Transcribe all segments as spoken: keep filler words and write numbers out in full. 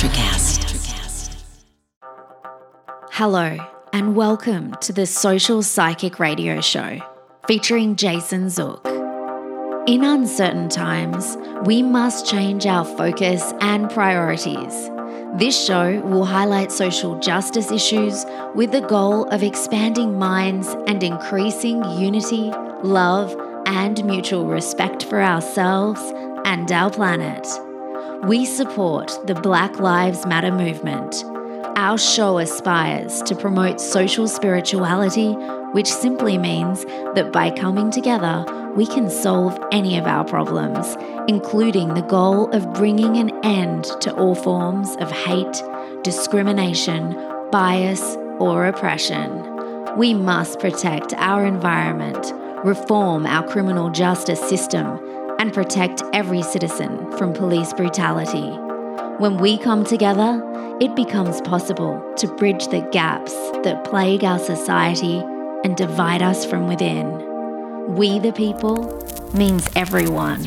Electrocast. Hello, and welcome to the Social Psychic Radio Show, featuring Jason Zook. In uncertain times, we must change our focus and priorities. This show will highlight social justice issues with the goal of expanding minds and increasing unity, love, and mutual respect for ourselves and our planet. We support the Black Lives Matter movement. Our show aspires to promote social spirituality, which simply means that by coming together, we can solve any of our problems, including the goal of bringing an end to all forms of hate, discrimination, bias, or oppression. We must protect our environment, reform our criminal justice system, and protect every citizen from police brutality. When we come together, it becomes possible to bridge the gaps that plague our society and divide us from within. We the people means everyone.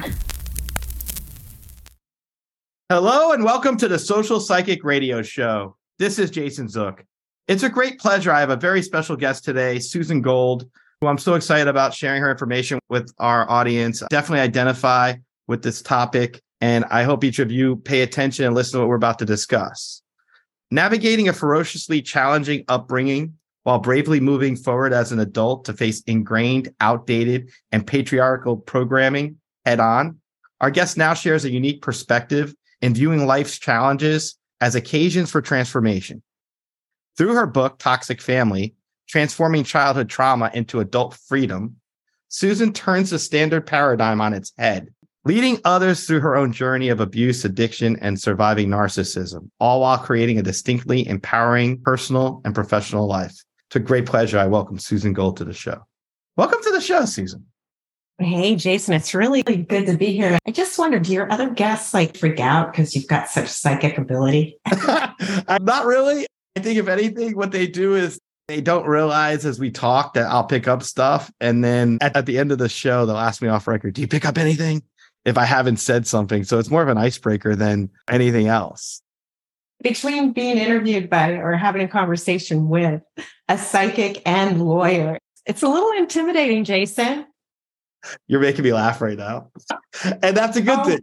Hello and welcome to the Social Psychic Radio Show. This is Jason Zook. It's a great pleasure. I have a very special guest today, Susan Gold, who I'm so excited about sharing her information with our audience. Definitely identify with this topic, and I hope each of you pay attention and listen to what we're about to discuss. Navigating a ferociously challenging upbringing while bravely moving forward as an adult to face ingrained, outdated, and patriarchal programming head on, our guest now shares a unique perspective in viewing life's challenges as occasions for transformation. Through her book, Toxic Family, Transforming Childhood Trauma into Adult Freedom, Susan turns the standard paradigm on its head, leading others through her own journey of abuse, addiction, and surviving narcissism, all while creating a distinctly empowering personal and professional life. It's a great pleasure. I welcome Susan Gold to the show. Welcome to the show, Susan. Hey, Jason, it's really good to be here. I just wondered, do your other guests like freak out because you've got such psychic ability? I'm not really. I think if anything, what they do is they don't realize as we talk that I'll pick up stuff. And then at, at the end of the show, they'll ask me off record, do you pick up anything? If I haven't said something. So it's more of an icebreaker than anything else. Between being interviewed by or having a conversation with a psychic and lawyer, it's a little intimidating, Jason. You're making me laugh right now. And that's a good oh. thing.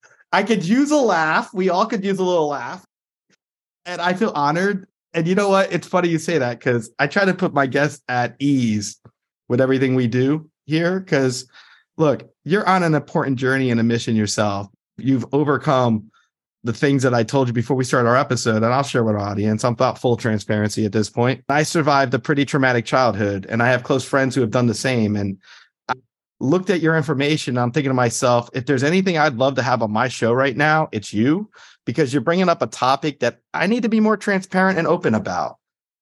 I could use a laugh. We all could use a little laugh. And I feel honored. And you know what? It's funny you say that because I try to put my guests at ease with everything we do here. Because look, you're on an important journey and a mission yourself. You've overcome the things that I told you before we started our episode, and I'll share with our audience. I'm about full transparency at this point. I survived a pretty traumatic childhood, and I have close friends who have done the same. And I looked at your information, and I'm thinking to myself, if there's anything I'd love to have on my show right now, it's you, because you're bringing up a topic that I need to be more transparent and open about.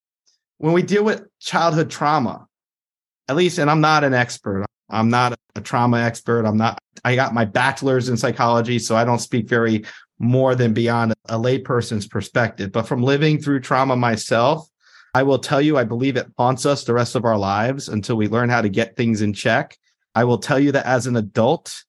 When we deal with childhood trauma, at least, and I'm not an expert, I'm not a trauma expert. I'm not, I got my bachelor's in psychology, so I don't speak very more than beyond a layperson's perspective. But from living through trauma myself, I will tell you, I believe it haunts us the rest of our lives until we learn how to get things in check. I will tell you that as an adult,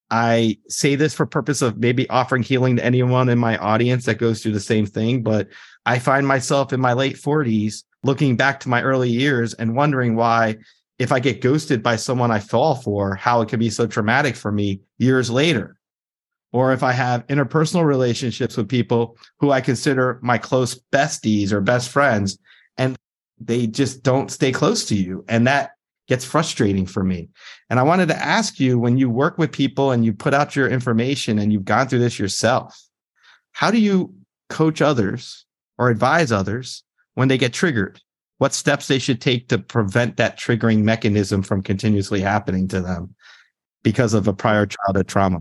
I say this for purpose of maybe offering healing to anyone in my audience that goes through the same thing. But I find myself in my late forties looking back to my early years and wondering why, if I get ghosted by someone I fall for, how it could be so traumatic for me years later. Or if I have interpersonal relationships with people who I consider my close besties or best friends, and they just don't stay close to you. And that gets frustrating for me. And I wanted to ask you, when you work with people and you put out your information and you've gone through this yourself, how do you coach others or advise others when they get triggered? What steps they should take to prevent that triggering mechanism from continuously happening to them because of a prior childhood trauma?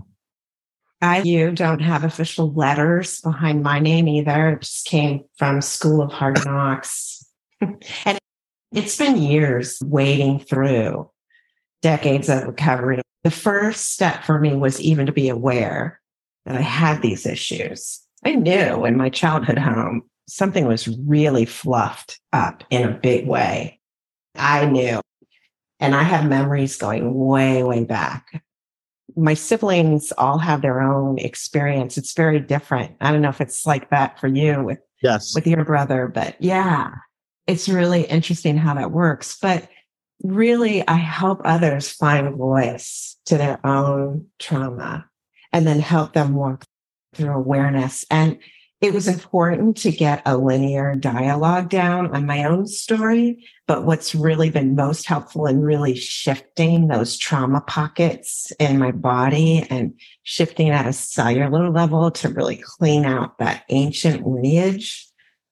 I, you don't have official letters behind my name either. It just came from School of Hard Knocks. And it's been years wading through decades of recovery. The first step for me was even to be aware that I had these issues. I knew in my childhood home, something was really fluffed up in a big way. I knew. And I have memories going way, way back. my siblings all have their own experience. It's very different. I don't know if it's like that for you with, Yes. with your brother, but yeah, it's really interesting how that works. But really, I help others find voice to their own trauma and then help them walk through awareness. And it was important to get a linear dialogue down on my own story. But what's really been most helpful in really shifting those trauma pockets in my body and shifting at a cellular level to really clean out that ancient lineage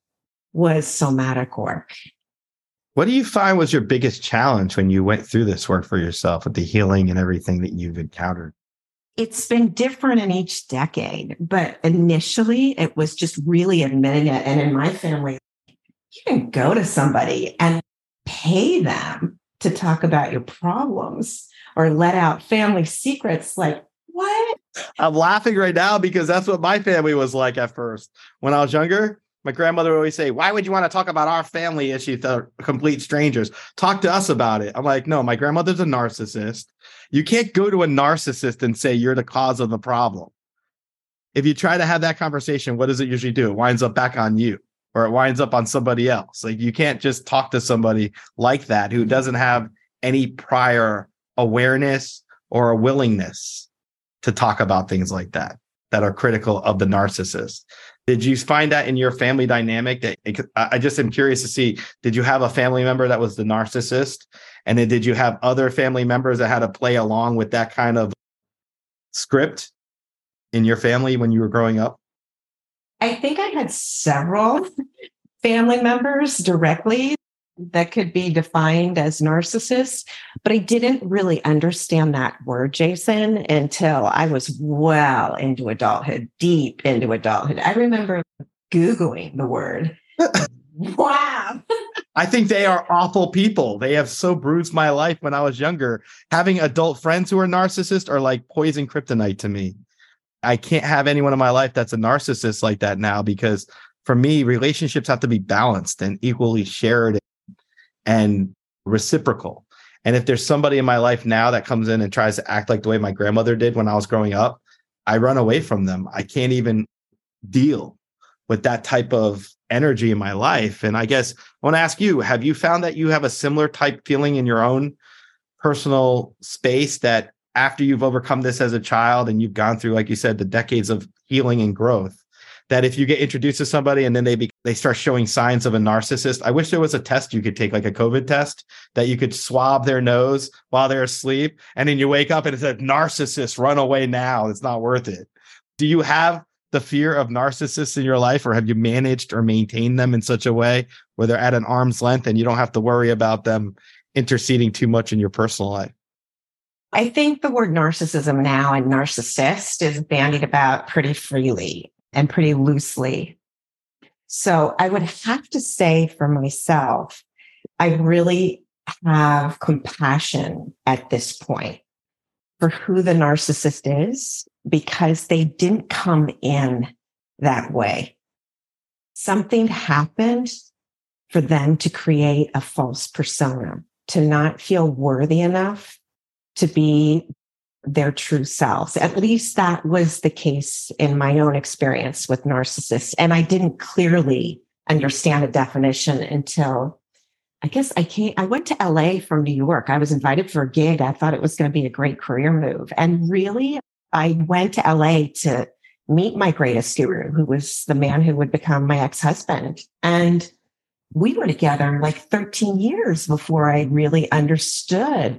was somatic work. What do you find was your biggest challenge when you went through this work for yourself with the healing and everything that you've encountered? It's been different in each decade, but initially it was just really admitting it. And in my family, you can go to somebody and pay them to talk about your problems or let out family secrets. Like, what? I'm laughing right now because that's what my family was like at first. When I was younger, my grandmother would always say, why would you want to talk about our family issues to complete strangers? Talk to us about it. I'm like, no, my grandmother's a narcissist. You can't go to a narcissist and say you're the cause of the problem. If you try to have that conversation, what does it usually do? It winds up back on you, or it winds up on somebody else. Like, you can't just talk to somebody like that who doesn't have any prior awareness or a willingness to talk about things like that, that are critical of the narcissist. Did you find that in your family dynamic? That I just am curious to see, did you have a family member that was the narcissist? And then did you have other family members that had to play along with that kind of script in your family when you were growing up? I think I had several family members directly that could be defined as narcissists, but I didn't really understand that word, Jason, until I was well into adulthood, deep into adulthood. I remember Googling the word. Wow. I think they are awful people. They have so bruised my life when I was younger. Having adult friends who are narcissists are like poison kryptonite to me. I can't have anyone in my life that's a narcissist like that now, because for me, relationships have to be balanced and equally shared and reciprocal. And if there's somebody in my life now that comes in and tries to act like the way my grandmother did when I was growing up, I run away from them. I can't even deal with that type of energy in my life. And I guess I want to ask you, have you found that you have a similar type feeling in your own personal space, that after you've overcome this as a child and you've gone through, like you said, the decades of healing and growth, that if you get introduced to somebody and then they be, they start showing signs of a narcissist, I wish there was a test you could take, like a COVID test, that you could swab their nose while they're asleep, and then you wake up and it said, narcissist, run away now. It's not worth it. Do you have the fear of narcissists in your life, or have you managed or maintained them in such a way where they're at an arm's length and you don't have to worry about them interceding too much in your personal life? I think the word narcissism now and narcissist is bandied about pretty freely and pretty loosely. So I would have to say for myself, I really have compassion at this point for who the narcissist is, because they didn't come in that way. Something happened for them to create a false persona, to not feel worthy enough to be their true selves. At least that was the case in my own experience with narcissists. And I didn't clearly understand the definition until, I guess I came, I went to L A from New York. I was invited for a gig. I thought it was going to be a great career move. And really, I went to L A to meet my greatest guru, who was the man who would become my ex-husband. And we were together like thirteen years before I really understood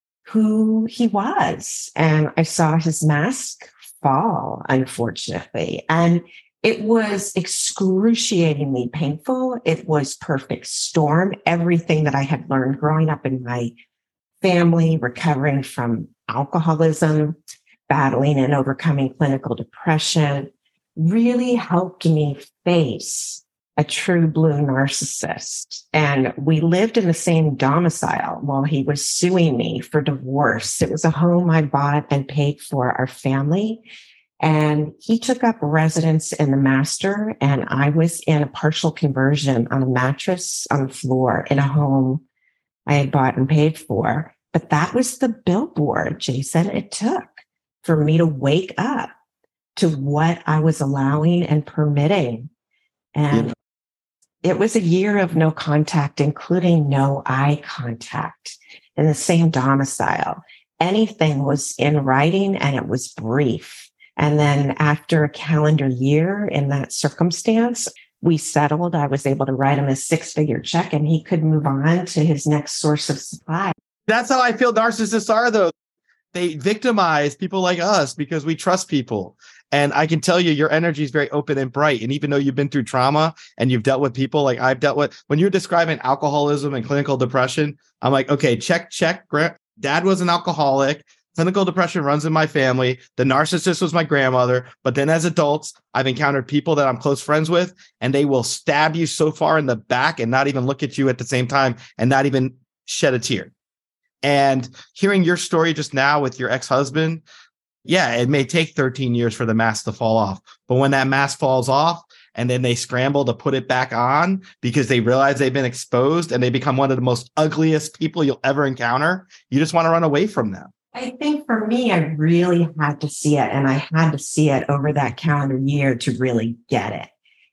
who he was. And I saw his mask fall, unfortunately. And it was excruciatingly painful. It was perfect storm. Everything that I had learned growing up in my family, recovering from alcoholism, battling and overcoming clinical depression, really helped me face a true blue narcissist. And we lived in the same domicile while he was suing me for divorce. It was a home I bought and paid for our family. And he took up residence in the master, and I was in a partial conversion on a mattress on the floor in a home I had bought and paid for. But that was the billboard, Jason, it took for me to wake up to what I was allowing and permitting. And yeah. It was a year of no contact, including no eye contact in the same domicile. Anything was in writing and it was brief. And then after a calendar year in that circumstance, we settled. I was able to write him a six-figure check and he could move on to his next source of supply. That's how I feel narcissists are, though. They victimize people like us because we trust people. And I can tell you, your energy is very open and bright. And even though you've been through trauma and you've dealt with people like I've dealt with, when you're describing alcoholism and clinical depression, I'm like, okay, check, check. Dad was an alcoholic. Clinical depression runs in my family. The narcissist was my grandmother. But then as adults, I've encountered people that I'm close friends with, and they will stab you so far in the back and not even look at you at the same time and not even shed a tear. And hearing your story just now with your ex-husband, yeah, it may take thirteen years for the mask to fall off. But when that mask falls off and then they scramble to put it back on because they realize they've been exposed and they become one of the most ugliest people you'll ever encounter, you just want to run away from them. I think for me, I really had to see it. And I had to see it over that calendar year to really get it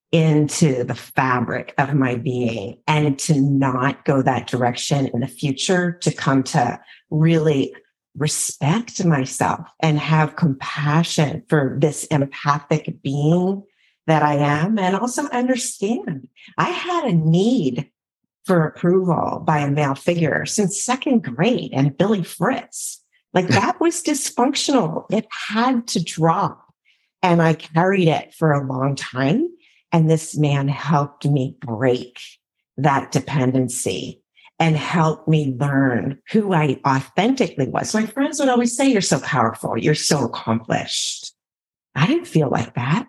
into the fabric of my being and to not go that direction in the future, to come to really respect myself and have compassion for this empathic being that I am, and also understand I had a need for approval by a male figure since second grade and Billy Fritz. Like that was dysfunctional. It had to drop. And I carried it for a long time. And this man helped me break that dependency and helped me learn who I authentically was. My friends would always say, you're so powerful. You're so accomplished. I didn't feel like that.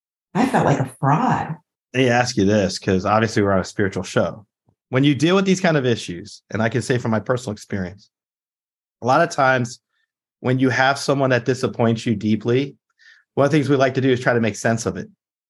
I felt like a fraud. Let me ask you this, because obviously we're on a spiritual show. When you deal with these kind of issues, and I can say from my personal experience, a lot of times when you have someone that disappoints you deeply, one of the things we like to do is try to make sense of it.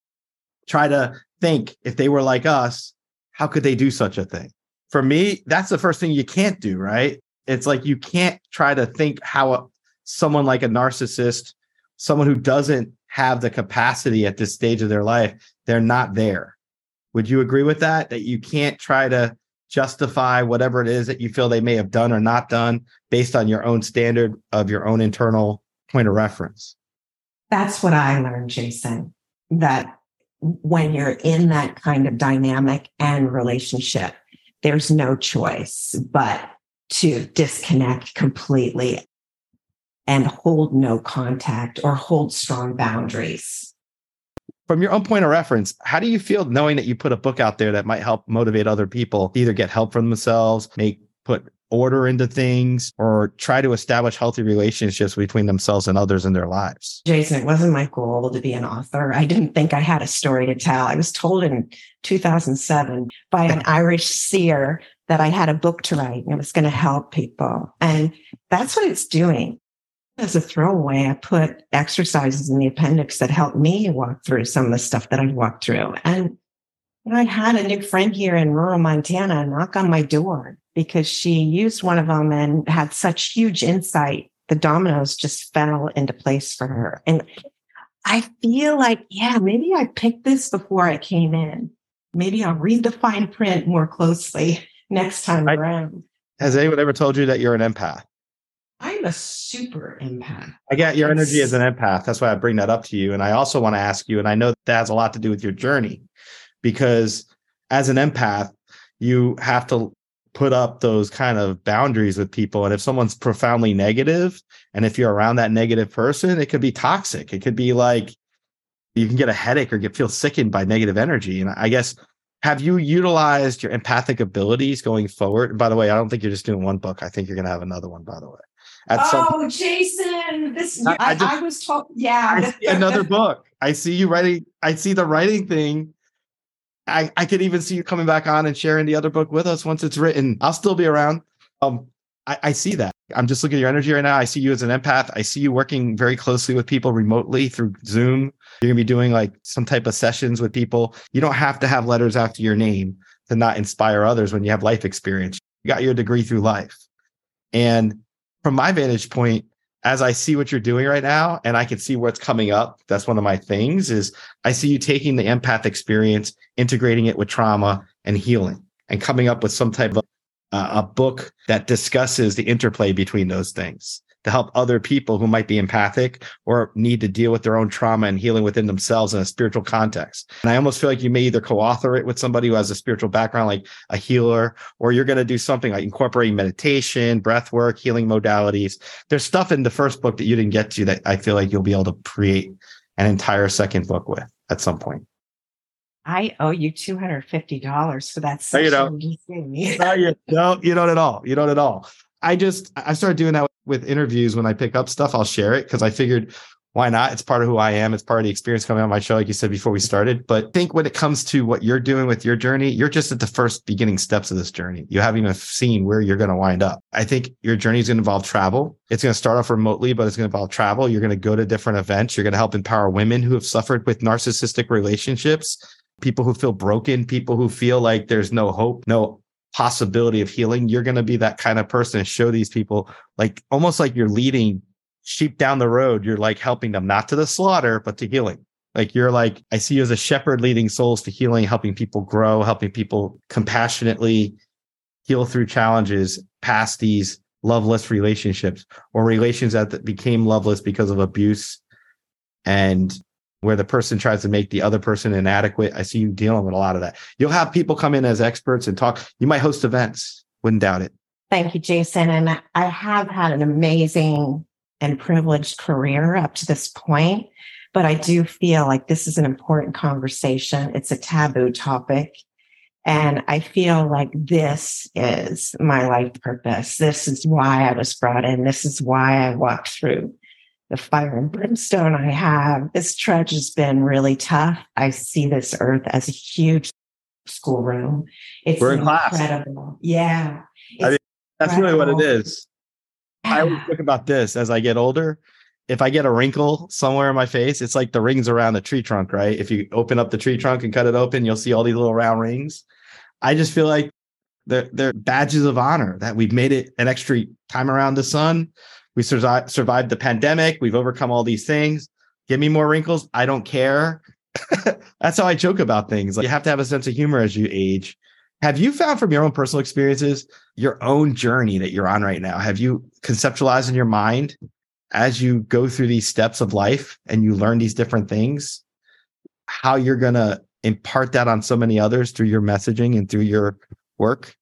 Try to think, if they were like us, how could they do such a thing? For me, that's the first thing you can't do, right? It's like you can't try to think how a, someone like a narcissist, someone who doesn't have the capacity at this stage of their life, they're not there. Would you agree with that? That you can't try to justify whatever it is that you feel they may have done or not done based on your own standard of your own internal point of reference? That's what I learned, Jason, that when you're in that kind of dynamic and relationship, there's no choice but to disconnect completely and hold no contact or hold strong boundaries. From your own point of reference, how do you feel knowing that you put a book out there that might help motivate other people to either get help for themselves, make put order into things, or try to establish healthy relationships between themselves and others in their lives? Jason, it wasn't my goal to be an author. I didn't think I had a story to tell. I was told in two thousand seven by an Irish seer that I had a book to write and it was going to help people. And that's what it's doing. As a throwaway, I put exercises in the appendix that helped me walk through some of the stuff that I'd walked through. And you know, I had a new friend here in rural Montana knock on my door because she used one of them and had such huge insight. The dominoes just fell into place for her. And I feel like, yeah, maybe I picked this before I came in. Maybe I'll read the fine print more closely next time I, around. Has anyone ever told you that you're an empath? I'm a super empath. I get your energy as an empath. That's why I bring that up to you. And I also want to ask you, and I know that has a lot to do with your journey, because as an empath, you have to put up those kind of boundaries with people. And if someone's profoundly negative, and if you're around that negative person, it could be toxic. It could be like you can get a headache or get feel sickened by negative energy. And I guess, have you utilized your empathic abilities going forward? And by the way, I don't think you're just doing one book. I think you're going to have another one, by the way. At oh, some... Jason, this I, I, just, I was told. Yeah, I see another book. I see you writing. I see the writing thing. I, I could even see you coming back on and sharing the other book with us once it's written. I'll still be around. Um, I, I see that. I'm just looking at your energy right now. I see you as an empath. I see you working very closely with people remotely through Zoom. You're going to be doing like some type of sessions with people. You don't have to have letters after your name to not inspire others when you have life experience. You got your degree through life. And from my vantage point, as I see what you're doing right now, and I can see what's coming up, that's one of my things is I see you taking the empath experience, integrating it with trauma and healing, and coming up with some type of uh, a book that discusses the interplay between those things to help other people who might be empathic or need to deal with their own trauma and healing within themselves in a spiritual context. And I almost feel like you may either co-author it with somebody who has a spiritual background, like a healer, or you're going to do something like incorporating meditation, breath work, healing modalities. There's stuff in the first book that you didn't get to that I feel like you'll be able to create an entire second book with at some point. I owe you two hundred fifty dollars for that No, you session. don't. no, you, no, you don't at all. You don't at all. I just, I started doing that with interviews. When I pick up stuff, I'll share it because I figured, why not? It's part of who I am. It's part of the experience coming on my show, like you said before we started. But I think when it comes to what you're doing with your journey, you're just at the first beginning steps of this journey. You haven't even seen where you're going to wind up. I think your journey is going to involve travel. It's going to start off remotely, but it's going to involve travel. You're going to go to different events. You're going to help empower women who have suffered with narcissistic relationships, people who feel broken, people who feel like there's no hope, no possibility of healing. You're going to be that kind of person and show these people, like almost like you're leading sheep down the road. You're like helping them not to the slaughter, but to healing. Like you're like, I see you as a shepherd leading souls to healing, helping people grow, helping people compassionately heal through challenges past these loveless relationships or relations that became loveless because of abuse and where the person tries to make the other person inadequate. I see you dealing with a lot of that. You'll have people come in as experts and talk. You might host events. Wouldn't doubt it. Thank you, Jason. And I have had an amazing and privileged career up to this point, but I do feel like this is an important conversation. It's a taboo topic. And I feel like this is my life purpose. This is why I was brought in. This is why I walked through the fire and brimstone I have. This trudge has been really tough. I see this earth as a huge schoolroom. It's We're in incredible. class. Yeah. I mean, that's really what it incredible. is. I always think about this as I get older. If I get a wrinkle somewhere in my face, it's like the rings around the tree trunk, right? If you open up the tree trunk and cut it open, you'll see all these little round rings. I just feel like they're, they're badges of honor that we've made it an extra time around the sun. We survived, survived the pandemic. We've overcome all these things. Give me more wrinkles. I don't care. That's how I joke about things. Like, you have to have a sense of humor as you age. Have you found from your own personal experiences, your own journey that you're on right now? Have you conceptualized in your mind as you go through these steps of life and you learn these different things, how you're going to impart that on so many others through your messaging and through your work?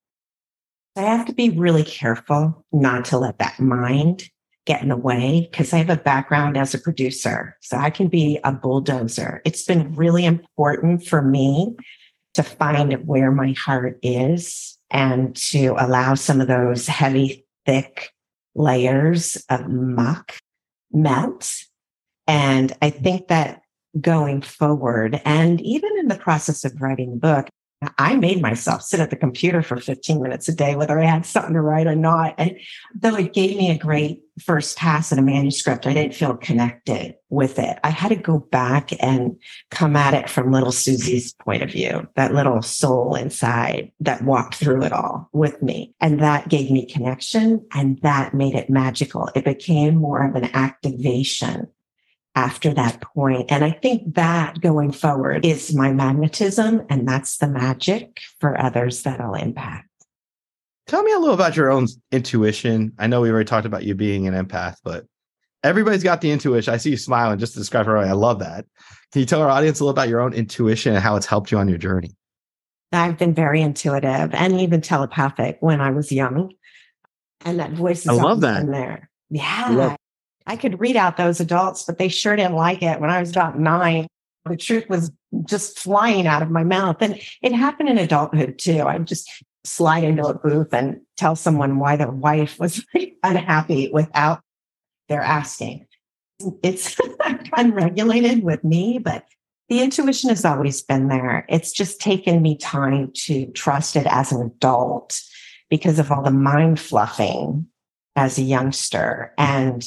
I have to be really careful not to let that mind get in the way because I have a background as a producer. So I can be a bulldozer. It's been really important for me to find where my heart is and to allow some of those heavy, thick layers of muck melt. And I think that going forward, and even in the process of writing the book, I made myself sit at the computer for fifteen minutes a day, whether I had something to write or not. And though it gave me a great first pass at a manuscript, I didn't feel connected with it. I had to go back and come at it from little Susie's point of view, that little soul inside that walked through it all with me. And that gave me connection, and that made it magical. It became more of an activation after that point. And I think that going forward is my magnetism, and that's the magic for others that I'll impact. Tell me a little about your own intuition. I know we already talked about you being an empath, but everybody's got the intuition. I see you smiling just to describe her. I love that. Can you tell our audience a little about your own intuition and how it's helped you on your journey? I've been very intuitive and even telepathic when I was young. And that voice is I love always that. been there. I Yeah. love- I could read out those adults, but they sure didn't like it when I was about nine. The truth was just flying out of my mouth. And it happened in adulthood too. I'd just slide into a booth and tell someone why their wife was unhappy without their asking. It's unregulated with me, but the intuition has always been there. It's just taken me time to trust it as an adult because of all the mind fluffing as a youngster. And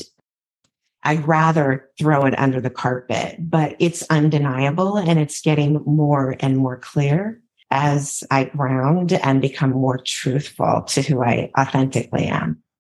I'd rather throw it under the carpet, but it's undeniable and it's getting more and more clear as I ground and become more truthful to who I authentically am.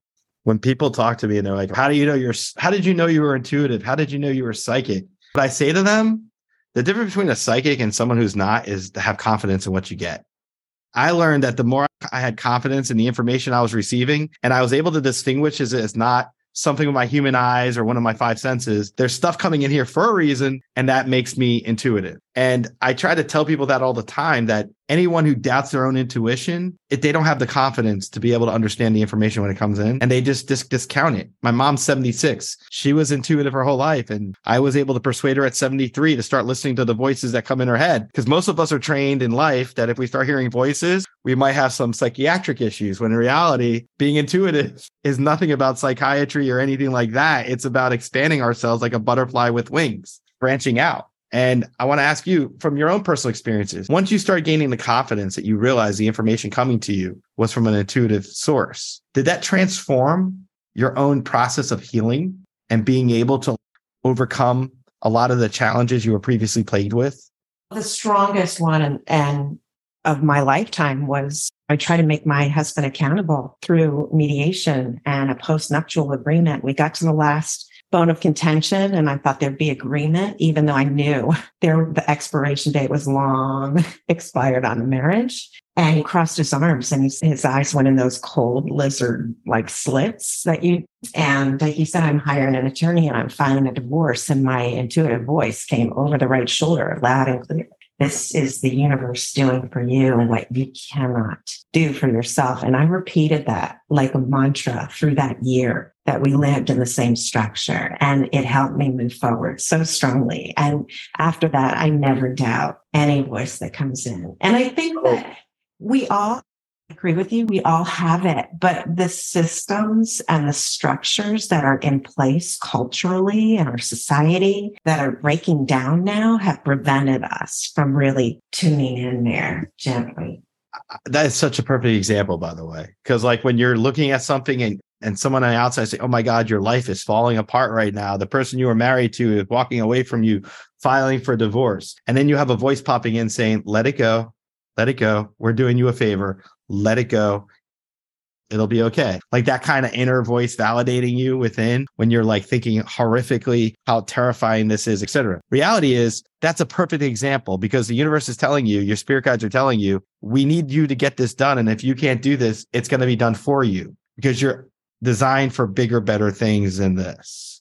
When people talk to me and they're like, how do you know you're, how did you know you were intuitive? How did you know you were psychic? What I say to them, the difference between a psychic and someone who's not is to have confidence in what you get. I learned that the more I had confidence in the information I was receiving, and I was able to distinguish as it's not something with my human eyes or one of my five senses, there's stuff coming in here for a reason, and that makes me intuitive. And I try to tell people that all the time, that anyone who doubts their own intuition, if they don't have the confidence to be able to understand the information when it comes in, and they just dis- discount it. My mom's seventy-six. She was intuitive her whole life. And I was able to persuade her at seventy-three to start listening to the voices that come in her head. Because most of us are trained in life that if we start hearing voices, we might have some psychiatric issues, when in reality, being intuitive is nothing about psychiatry or anything like that. It's about expanding ourselves like a butterfly with wings, branching out. And I want to ask you, from your own personal experiences, once you start gaining the confidence that you realize the information coming to you was from an intuitive source, did that transform your own process of healing and being able to overcome a lot of the challenges you were previously plagued with? The strongest one and, and of my lifetime was I try to make my husband accountable through mediation and a postnuptial agreement. We got to the last bone of contention, and I thought there'd be agreement, even though I knew there the expiration date was long expired on the marriage. And he crossed his arms, and he, his eyes went in those cold lizard like slits that you. And he said, "I'm hiring an attorney, and I'm filing a divorce." And my intuitive voice came over the right shoulder, loud and clear. This is the universe doing for you and what you cannot do for yourself. And I repeated that like a mantra through that year that we lived in the same structure. And it helped me move forward so strongly. And after that, I never doubt any voice that comes in. And I think that we all agree with you. We all have it, but the systems and the structures that are in place culturally in our society that are breaking down now have prevented us from really tuning in there gently. That is such a perfect example, by the way, because like when you're looking at something and and someone on the outside say, "Oh my God, your life is falling apart right now. The person you were married to is walking away from you, filing for divorce." And then you have a voice popping in saying, "Let it go. Let it go. We're doing you a favor. Let it go. It'll be okay." Like that kind of inner voice validating you within when you're like thinking horrifically how terrifying this is, et cetera. Reality is that's a perfect example, because the universe is telling you, your spirit guides are telling you, we need you to get this done. And if you can't do this, it's going to be done for you because you're designed for bigger, better things than this.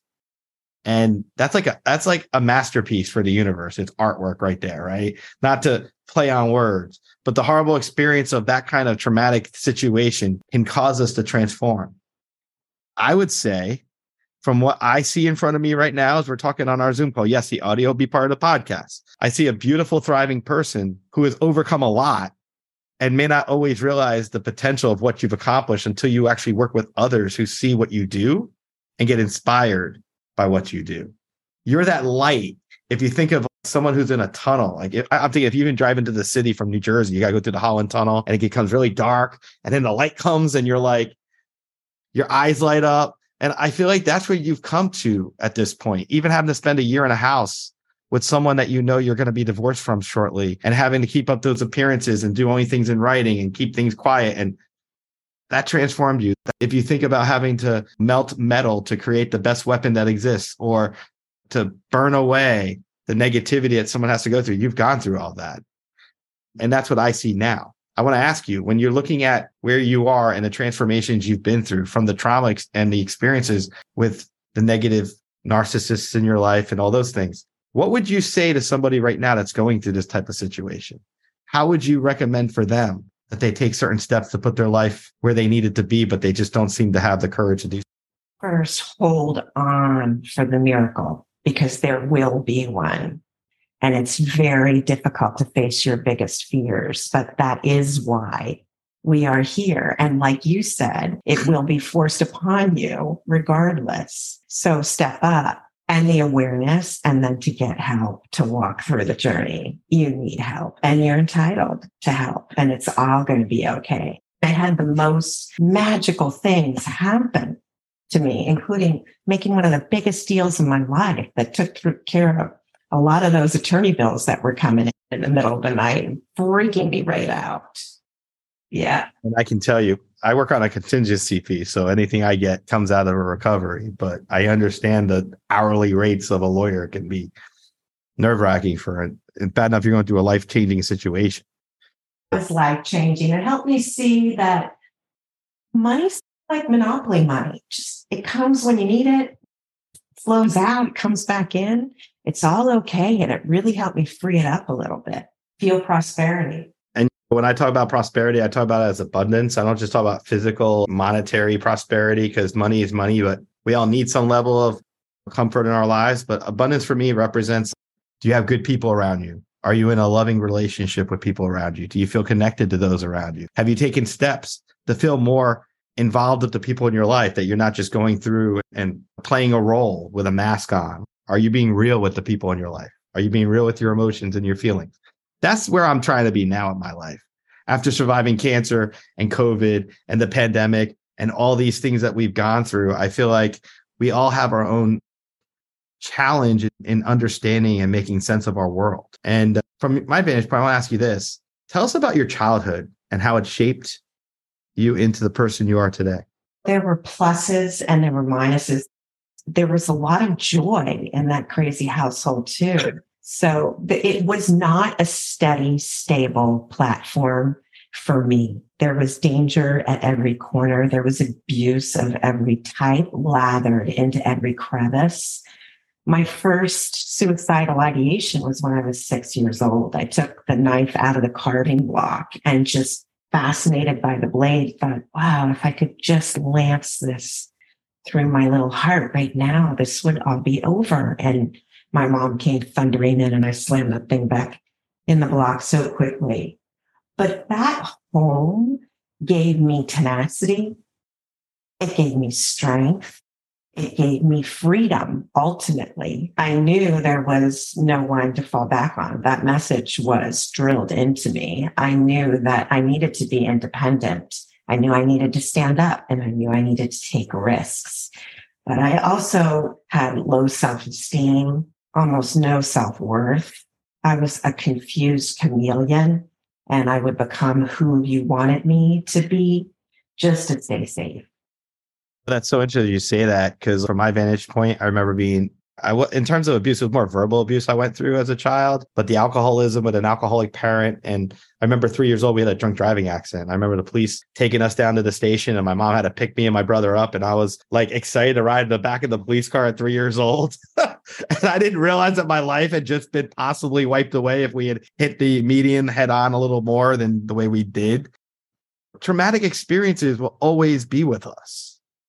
And that's like a, that's like a masterpiece for the universe. It's artwork right there, right? Not to play on words, but the horrible experience of that kind of traumatic situation can cause us to transform. I would say, from what I see in front of me right now as we're talking on our Zoom call, yes, the audio will be part of the podcast. I see a beautiful, thriving person who has overcome a lot and may not always realize the potential of what you've accomplished until you actually work with others who see what you do and get inspired by what you do. You're that light. If you think of someone who's in a tunnel, like if, I'm thinking if you even drive into the city from New Jersey, you got to go through the Holland Tunnel and it becomes really dark. And then the light comes and you're like, your eyes light up. And I feel like that's where you've come to at this point, even having to spend a year in a house with someone that you know you're going to be divorced from shortly and having to keep up those appearances and do only things in writing and keep things quiet. And that transformed you. If you think about having to melt metal to create the best weapon that exists or to burn away the negativity that someone has to go through, you've gone through all that. And that's what I see now. I want to ask you, when you're looking at where you are and the transformations you've been through from the trauma and the experiences with the negative narcissists in your life and all those things, what would you say to somebody right now that's going through this type of situation? How would you recommend for them that they take certain steps to put their life where they need it to be, but they just don't seem to have the courage to do so? First, hold on for the miracle, because there will be one. And it's very difficult to face your biggest fears, but that is why we are here. And like you said, it will be forced upon you regardless. So step up. And the awareness, and then to get help to walk through the journey. You need help and you're entitled to help, and it's all going to be okay. I had the most magical things happen to me, including making one of the biggest deals in my life that took care of a lot of those attorney bills that were coming in in the middle of the night and freaking me right out. Yeah. And I can tell you, I work on a contingency fee, so anything I get comes out of a recovery. But I understand that hourly rates of a lawyer can be nerve-wracking for it. And bad enough you're going through a life-changing situation. It was life-changing. It helped me see that money's like monopoly money. Just it comes when you need it, flows out, it comes back in. It's all okay. And it really helped me free it up a little bit, feel prosperity. And when I talk about prosperity, I talk about it as abundance. I don't just talk about physical, monetary prosperity, because money is money, but we all need some level of comfort in our lives. But abundance for me represents, do you have good people around you? Are you in a loving relationship with people around you? Do you feel connected to those around you? Have you taken steps to feel more involved with the people in your life, that you're not just going through and playing a role with a mask on? Are you being real with the people in your life? Are you being real with your emotions and your feelings? That's where I'm trying to be now in my life. After surviving cancer and COVID and the pandemic and all these things that we've gone through, I feel like we all have our own challenge in understanding and making sense of our world. And from my vantage point, I want to ask you this. Tell us about your childhood and how it shaped you into the person you are today. There were pluses and there were minuses. There was a lot of joy in that crazy household too. So it was not a steady, stable platform for me. There was danger at every corner. There was abuse of every type, lathered into every crevice. My first suicidal ideation was when I was six years old. I took the knife out of the carving block and just fascinated by the blade, thought, wow, if I could just lance this through my little heart right now, this would all be over. And my mom came thundering in and I slammed that thing back in the block so quickly. But that home gave me tenacity. It gave me strength. It gave me freedom. Ultimately, I knew there was no one to fall back on. That message was drilled into me. I knew that I needed to be independent. I knew I needed to stand up and I knew I needed to take risks. But I also had low self-esteem, almost no self-worth. I was a confused chameleon and I would become who you wanted me to be just to stay safe. That's so interesting you say that, because from my vantage point, I remember being, I w- in terms of abuse, it was more verbal abuse I went through as a child, but the alcoholism with an alcoholic parent. And I remember three years old, we had a drunk driving accident. I remember the police taking us down to the station and my mom had to pick me and my brother up. And I was like excited to ride in the back of the police car at three years old. And I didn't realize that my life had just been possibly wiped away if we had hit the median head on a little more than the way we did. Traumatic experiences will always be with us.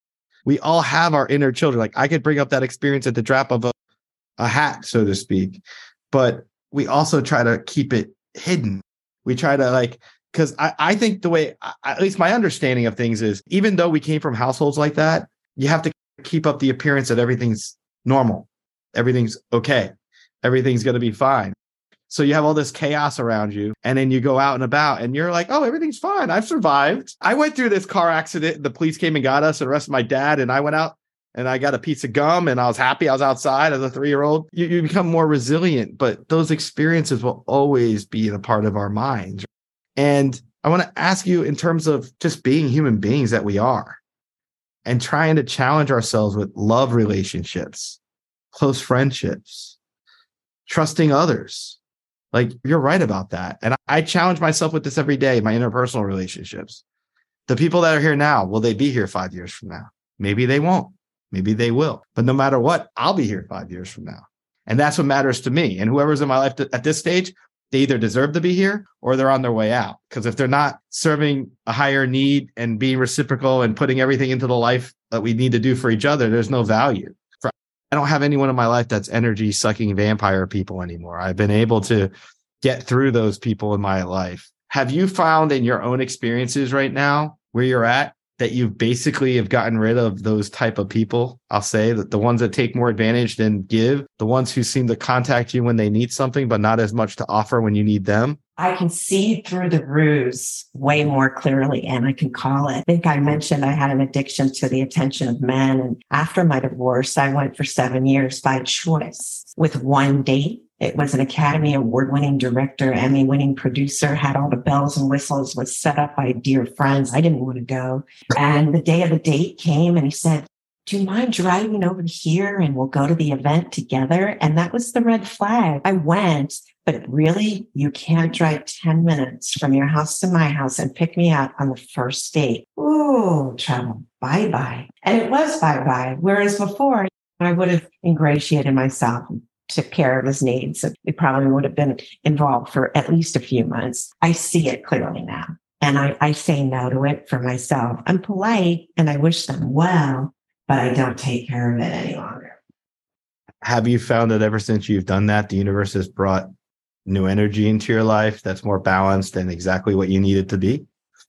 We all have our inner children. Like I could bring up that experience at the drop of a, a hat, so to speak, but we also try to keep it hidden. We try to like, because I, I think the way, at least my understanding of things is, even though we came from households like that, you have to keep up the appearance that everything's normal. Everything's okay. Everything's going to be fine. So you have all this chaos around you, and then you go out and about and you're like, oh, everything's fine. I've survived. I went through this car accident. The police came and got us and arrested my dad. And I went out and I got a piece of gum and I was happy. I was outside as a three-year-old. You, you become more resilient, but those experiences will always be a part of our minds. And I want to ask you, in terms of just being human beings that we are and trying to challenge ourselves with love relationships, close friendships, trusting others. Like, you're right about that. And I challenge myself with this every day, my interpersonal relationships. The people that are here now, will they be here five years from now? Maybe they won't. Maybe they will. But no matter what, I'll be here five years from now. And that's what matters to me. And whoever's in my life at this stage, they either deserve to be here or they're on their way out. Because if they're not serving a higher need and being reciprocal and putting everything into the life that we need to do for each other, there's no value. I don't have anyone in my life that's energy sucking vampire people anymore. I've been able to get through those people in my life. Have you found in your own experiences right now where you're at that you basically have gotten rid of those type of people? I'll say that the ones that take more advantage than give, the ones who seem to contact you when they need something, but not as much to offer when you need them. I can see through the ruse way more clearly, and I can call it. I think I mentioned I had an addiction to the attention of men. And after my divorce, I went for seven years by choice with one date It was an Academy Award-winning director, Emmy-winning producer, had all the bells and whistles, was set up by dear friends. I didn't want to go. And the day of the date came and he said, do you mind driving over here and we'll go to the event together? And that was the red flag. I went, but really, you can't drive ten minutes from your house to my house and pick me up on the first date. Ooh, trouble. Bye-bye. And it was bye-bye. Whereas before, I would have ingratiated myself, took care of his needs. We probably would have been involved for at least a few months. I see it clearly now. And I, I say no to it for myself. I'm polite and I wish them well, but I don't take care of it any longer. Have you found that ever since you've done that, the universe has brought new energy into your life that's more balanced and exactly what you need it to be?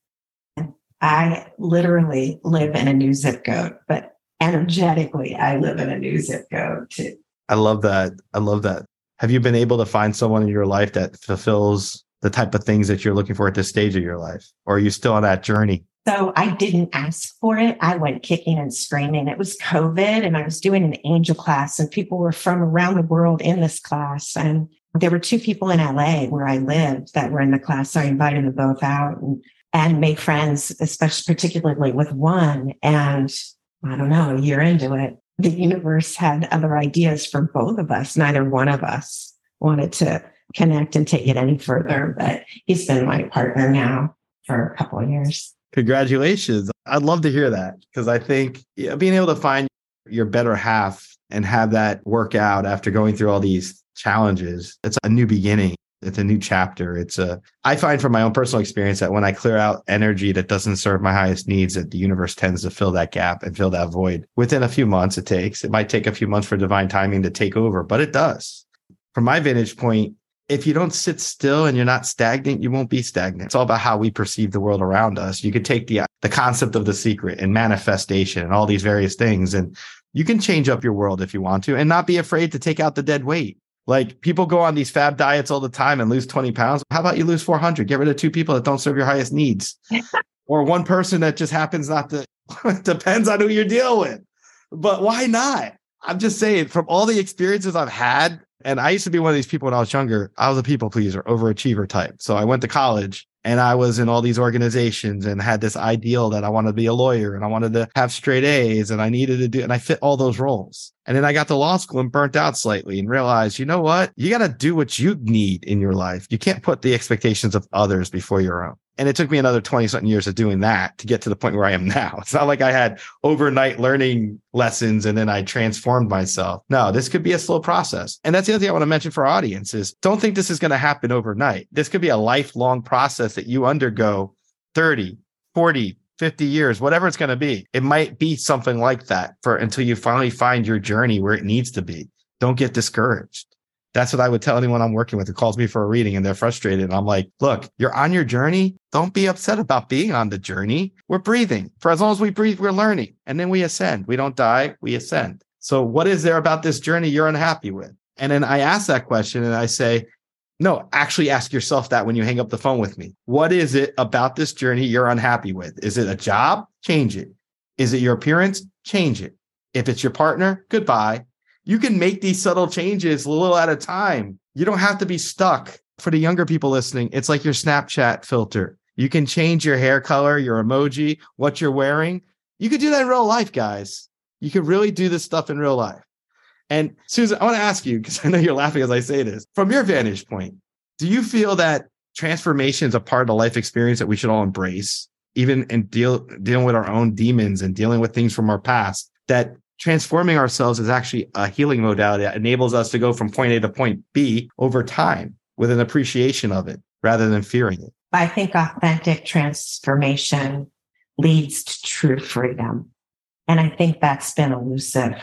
I literally live in a new zip code, but energetically, I live in a new zip code too. I love that. I love that. Have you been able to find someone in your life that fulfills the type of things that you're looking for at this stage of your life? Or are you still on that journey? So I didn't ask for it. I went kicking and screaming. It was COVID and I was doing an angel class and people were from around the world in this class. And there were two people in L A where I lived that were in the class. So I invited them both out and, and made friends, especially particularly with one. And I don't know, a year into it, the universe had other ideas for both of us. Neither one of us wanted to connect and take it any further, but he's been my partner now for a couple of years. Congratulations. I'd love to hear that because I think yeah, being able to find your better half and have that work out after going through all these challenges, it's a new beginning. It's a new chapter. It's a, I find from my own personal experience that when I clear out energy that doesn't serve my highest needs, that the universe tends to fill that gap and fill that void within a few months. It takes, it might take a few months for divine timing to take over, but it does. From my vantage point, if you don't sit still and you're not stagnant, you won't be stagnant. It's all about how we perceive the world around us. You could take the, the concept of The Secret and manifestation and all these various things, and you can change up your world if you want to and not be afraid to take out the dead weight. Like people go on these fab diets all the time and lose twenty pounds. How about you lose four hundred? Get rid of two people that don't serve your highest needs or one person that just happens not to, depends on who you're dealing with. But why not? I'm just saying from all the experiences I've had, and I used to be one of these people when I was younger, I was a people pleaser, overachiever type. So I went to college and I was in all these organizations and had this ideal that I wanted to be a lawyer and I wanted to have straight A's and I needed to do, and I fit all those roles. And then I got to law school and burnt out slightly and realized, you know what? You got to do what you need in your life. You can't put the expectations of others before your own. And it took me another twenty something years of doing that to get to the point where I am now. It's not like I had overnight learning lessons and then I transformed myself. No, this could be a slow process. And that's the other thing I want to mention for our audience is don't think this is going to happen overnight. This could be a lifelong process that you undergo thirty, forty, fifty years, whatever it's going to be. It might be something like that for until you finally find your journey where it needs to be. Don't get discouraged. That's what I would tell anyone I'm working with who calls me for a reading and they're frustrated. And I'm like, look, you're on your journey. Don't be upset about being on the journey. We're breathing. For as long as we breathe, we're learning. And then we ascend. We don't die. We ascend. So what is there about this journey you're unhappy with? And then I ask that question and I say, no, actually ask yourself that when you hang up the phone with me. What is it about this journey you're unhappy with? Is it a job? Change it. Is it your appearance? Change it. If it's your partner, goodbye. You can make these subtle changes a little at a time. You don't have to be stuck. For the younger people listening, it's like your Snapchat filter. You can change your hair color, your emoji, what you're wearing. You could do that in real life, guys. You could really do this stuff in real life. And Susan, I want to ask you, because I know you're laughing as I say this, from your vantage point, do you feel that transformation is a part of the life experience that we should all embrace, even in deal, dealing with our own demons and dealing with things from our past, that transforming ourselves is actually a healing modality that enables us to go from point A to point B over time with an appreciation of it rather than fearing it? I think authentic transformation leads to true freedom. And I think that's been elusive.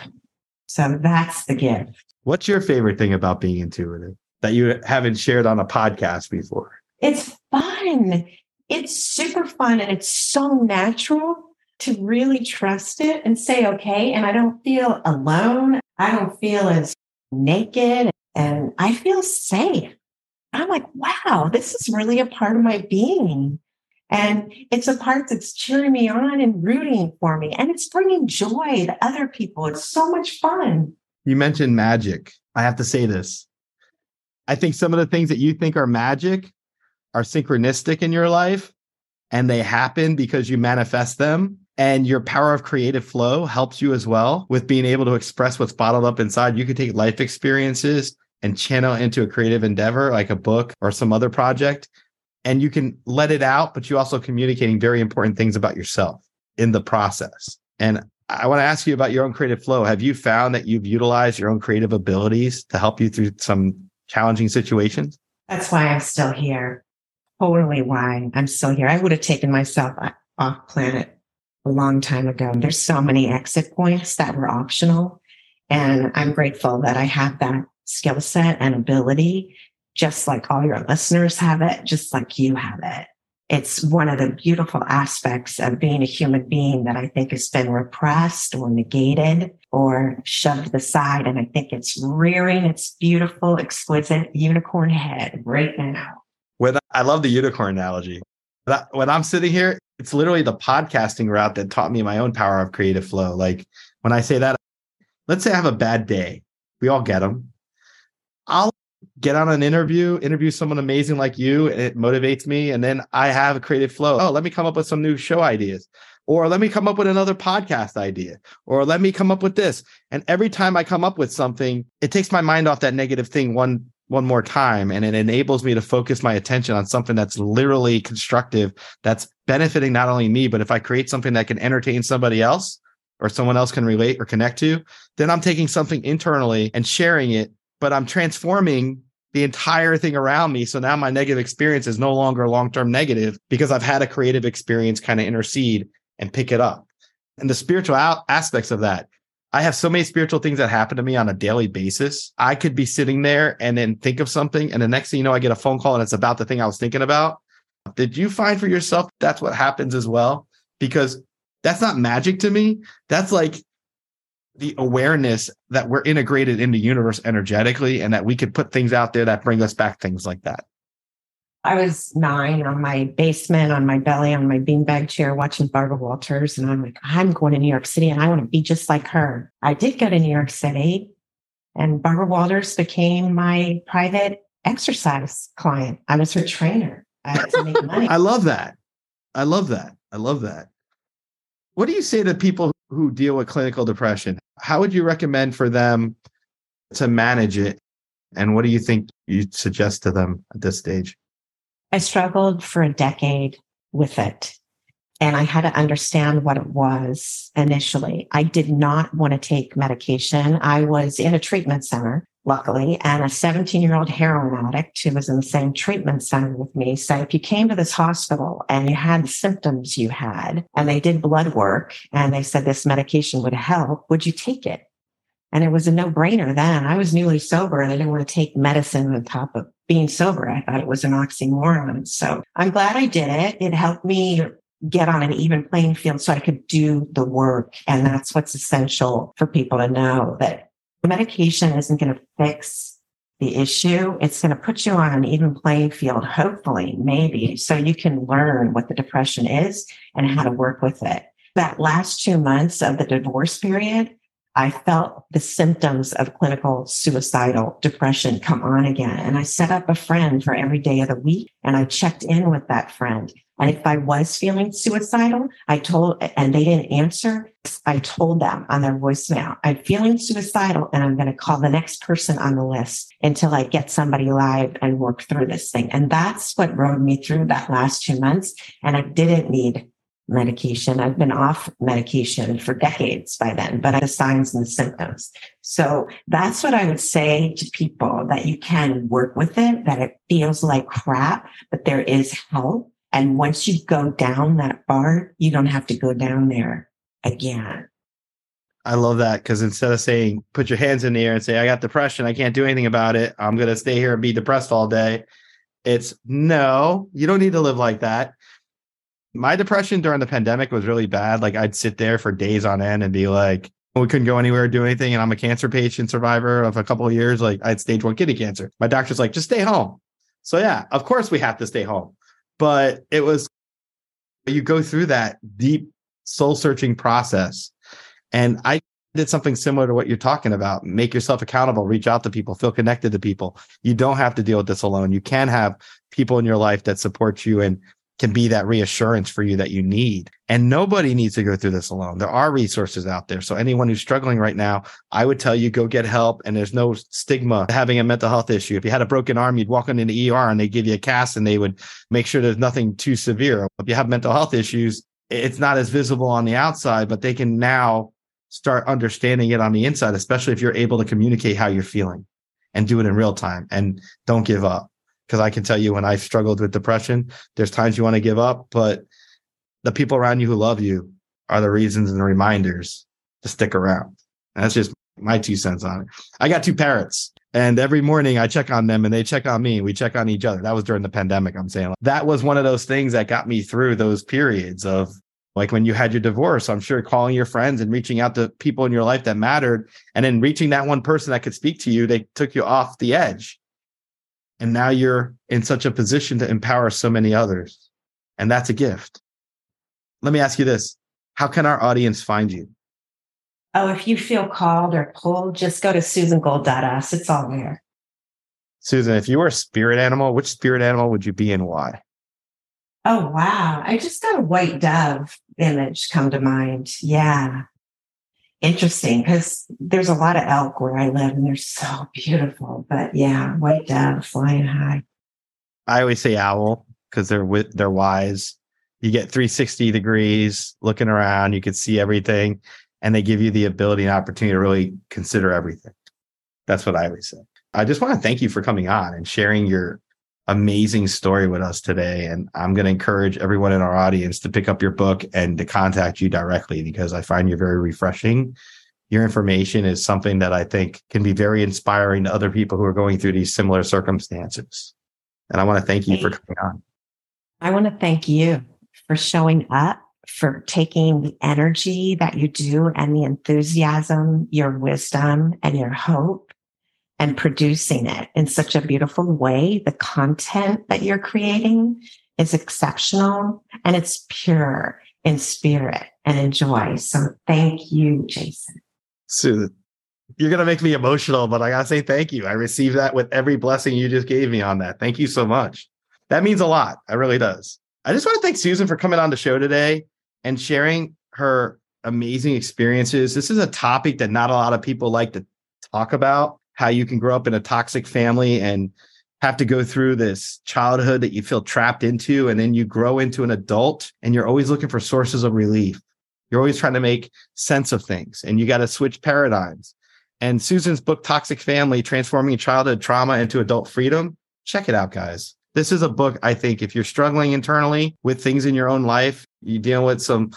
So that's the gift. What's your favorite thing about being intuitive that you haven't shared on a podcast before? It's fun. It's super fun. And it's so natural to really trust it and say, okay, and I don't feel alone. I don't feel as naked and I feel safe. I'm like, wow, this is really a part of my being. And it's a part that's cheering me on and rooting for me. And it's bringing joy to other people. It's so much fun. You mentioned magic. I have to say this. I think some of the things that you think are magic are synchronistic in your life, and they happen because you manifest them. And your power of creative flow helps you as well with being able to express what's bottled up inside. You can take life experiences and channel into a creative endeavor like a book or some other project, and you can let it out, but you also communicating very important things about yourself in the process. And I want to ask you about your own creative flow. Have you found that you've utilized your own creative abilities to help you through some challenging situations? That's why I'm still here. Totally why I'm still here. I would have taken myself off planet a long time ago. There's so many exit points that were optional. And I'm grateful that I have that skill set and ability, just like all your listeners have it, just like you have it. It's one of the beautiful aspects of being a human being that I think has been repressed or negated or shoved aside. And I think it's rearing its beautiful, exquisite unicorn head right now. When I love the unicorn analogy. When I'm sitting here, it's literally the podcasting route that taught me my own power of creative flow. Like when I say that, let's say I have a bad day. We all get them. I'll get on an interview, interview someone amazing like you. And it motivates me. And then I have a creative flow. Oh, let me come up with some new show ideas. Or let me come up with another podcast idea. Or let me come up with this. And every time I come up with something, it takes my mind off that negative thing one one more time. And it enables me to focus my attention on something that's literally constructive, that's benefiting not only me, but if I create something that can entertain somebody else or someone else can relate or connect to, then I'm taking something internally and sharing it, but I'm transforming the entire thing around me. So now my negative experience is no longer long-term negative because I've had a creative experience kind of intercede and pick it up. And the spiritual aspects of that, I have so many spiritual things that happen to me on a daily basis. I could be sitting there and then think of something, and the next thing you know, I get a phone call and it's about the thing I was thinking about. Did you find for yourself that's what happens as well? Because that's not magic to me. That's like the awareness that we're integrated in the universe energetically and that we could put things out there that bring us back things like that. I was nine on my basement, on my belly, on my beanbag chair, watching Barbara Walters. And I'm like, I'm going to New York City and I want to be just like her. I did go to New York City and Barbara Walters became my private exercise client. I was her trainer. I had to make money. I love that. I love that. I love that. What do you say to people who deal with clinical depression? How would you recommend for them to manage it? And what do you think you'd suggest to them at this stage? I struggled for a decade with it, and I had to understand what it was initially. I did not want to take medication. I was in a treatment center, luckily, and a seventeen-year-old heroin addict who was in the same treatment center with me said, if you came to this hospital and you had the symptoms you had, and they did blood work, and they said this medication would help, would you take it? And it was a no-brainer then. I was newly sober and I didn't want to take medicine on top of being sober. I thought it was an oxymoron. So I'm glad I did it. It helped me get on an even playing field so I could do the work. And that's what's essential for people to know, that medication isn't going to fix the issue. It's going to put you on an even playing field, hopefully, maybe, so you can learn what the depression is and how to work with it. That last two months of the divorce period, I felt the symptoms of clinical suicidal depression come on again. And I set up a friend for every day of the week and I checked in with that friend. And if I was feeling suicidal, I told, and they didn't answer, I told them on their voicemail, I'm feeling suicidal and I'm going to call the next person on the list until I get somebody live and work through this thing. And that's what rode me through that last two months. And I didn't need medication. I've been off medication for decades by then, but I have the signs and the symptoms. So that's what I would say to people, that you can work with it, that it feels like crap, but there is help. And once you go down that bar, you don't have to go down there again. I love that, because instead of saying, put your hands in the air and say, I got depression, I can't do anything about it, I'm going to stay here and be depressed all day. It's no, you don't need to live like that. My depression during the pandemic was really bad. Like I'd sit there for days on end and be like, we couldn't go anywhere, do anything. And I'm a cancer patient survivor of a couple of years. Like I had stage one kidney cancer. My doctor's like, just stay home. So yeah, of course we have to stay home. But it was, you go through that deep soul searching process. And I did something similar to what you're talking about. Make yourself accountable, reach out to people, feel connected to people. You don't have to deal with this alone. You can have people in your life that support you and can be that reassurance for you that you need. And nobody needs to go through this alone. There are resources out there. So anyone who's struggling right now, I would tell you, go get help. And there's no stigma having a mental health issue. If you had a broken arm, you'd walk into the E R and they give you a cast and they would make sure there's nothing too severe. If you have mental health issues, it's not as visible on the outside, but they can now start understanding it on the inside, especially if you're able to communicate how you're feeling and do it in real time and don't give up. Because I can tell you when I struggled with depression, there's times you want to give up, but the people around you who love you are the reasons and the reminders to stick around. And that's just my two cents on it. I got two parrots and every morning I check on them and they check on me. We check on each other. That was during the pandemic. I'm saying that was one of those things that got me through those periods of like when you had your divorce. I'm sure calling your friends and reaching out to people in your life that mattered and then reaching that one person that could speak to you, they took you off the edge. And now you're in such a position to empower so many others. And that's a gift. Let me ask you this. How can our audience find you? Oh, if you feel called or pulled, just go to susan gold dot u s. It's all there. Susan, if you were a spirit animal, which spirit animal would you be and why? Oh, wow. I just got a white dove image come to mind. Yeah. Interesting, because there's a lot of elk where I live and they're so beautiful. But yeah, white dove flying high. I always say owl because they're with they're wise. You get three sixty degrees looking around, you can see everything, and they give you the ability and opportunity to really consider everything. That's what I always say. I just want to thank you for coming on and sharing your amazing story with us today. And I'm going to encourage everyone in our audience to pick up your book and to contact you directly because I find you very refreshing. Your information is something that I think can be very inspiring to other people who are going through these similar circumstances. And I want to thank you for coming on. I want to thank you for showing up, for taking the energy that you do and the enthusiasm, your wisdom and your hope, and producing it in such a beautiful way. The content that you're creating is exceptional and it's pure in spirit and in joy. So thank you, Jason. Susan, you're going to make me emotional, but I got to say thank you. I received that with every blessing you just gave me on that. Thank you so much. That means a lot. It really does. I just want to thank Susan for coming on the show today and sharing her amazing experiences. This is a topic that not a lot of people like to talk about. How you can grow up in a toxic family and have to go through this childhood that you feel trapped into. And then you grow into an adult and you're always looking for sources of relief. You're always trying to make sense of things and you got to switch paradigms. And Susan's book, Toxic Family, Transforming Childhood Trauma into Adult Freedom. Check it out, guys. This is a book, I think, if you're struggling internally with things in your own life, you deal with some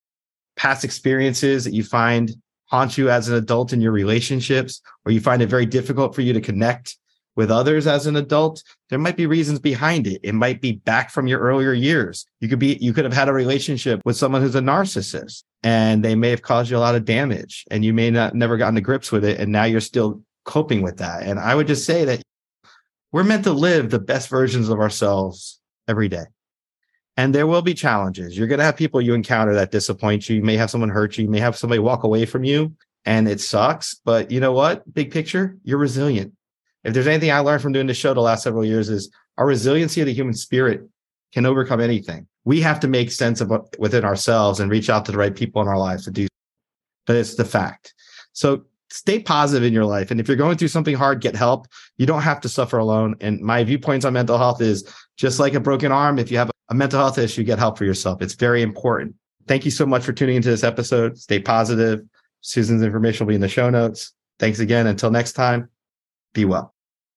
past experiences that you find haunt you as an adult in your relationships, or you find it very difficult for you to connect with others as an adult, there might be reasons behind it. It might be back from your earlier years. You could be, you could have had a relationship with someone who's a narcissist and they may have caused you a lot of damage and you may not never gotten to grips with it. And now you're still coping with that. And I would just say that we're meant to live the best versions of ourselves every day. And there will be challenges. You're going to have people you encounter that disappoint you. You may have someone hurt you. You may have somebody walk away from you and it sucks. But you know what? Big picture, you're resilient. If there's anything I learned from doing this show the last several years is our resiliency of the human spirit can overcome anything. We have to make sense of what within ourselves and reach out to the right people in our lives to do. But it's the fact. So stay positive in your life. And if you're going through something hard, get help. You don't have to suffer alone. And my viewpoints on mental health is just like a broken arm. If you have a mental health issue, get help for yourself. It's very important. Thank you so much for tuning into this episode. Stay positive. Susan's information will be in the show notes. Thanks again. Until next time, be well.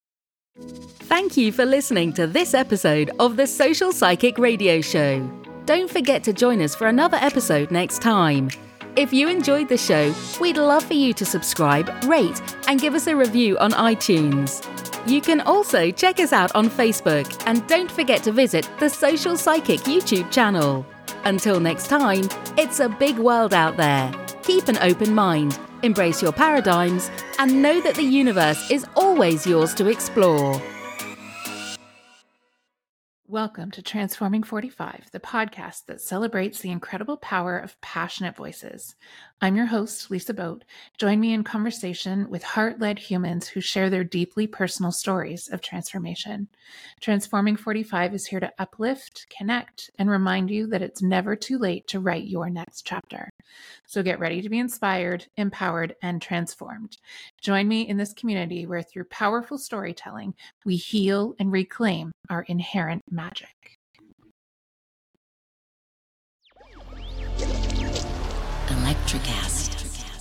Thank you for listening to this episode of the Social Psychic Radio Show. Don't forget to join us for another episode next time. If you enjoyed the show, we'd love for you to subscribe, rate, and give us a review on iTunes. You can also check us out on Facebook, and don't forget to visit the Social Psychic YouTube channel. Until next time, it's a big world out there. Keep an open mind, embrace your paradigms, and know that the universe is always yours to explore. Welcome to Transforming forty-five, the podcast that celebrates the incredible power of passionate voices. I'm your host, Lisa Boat. Join me in conversation with heart-led humans who share their deeply personal stories of transformation. Transforming forty-five is here to uplift, connect, and remind you that it's never too late to write your next chapter. So get ready to be inspired, empowered, and transformed. Join me in this community where through powerful storytelling, we heal and reclaim our inherent magic. Electricast.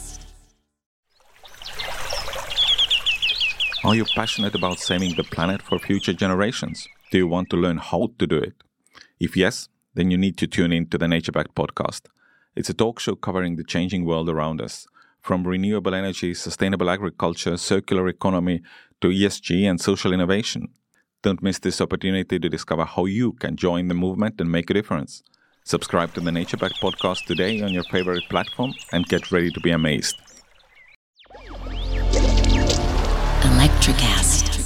Are you passionate about saving the planet for future generations? Do you want to learn how to do it? If yes, then you need to tune in to the Nature Backed podcast. It's a talk show covering the changing world around us, from renewable energy, sustainable agriculture, circular economy, to E S G and social innovation. Don't miss this opportunity to discover how you can join the movement and make a difference. Subscribe to the Nature Backed podcast today on your favorite platform and get ready to be amazed. Electricast.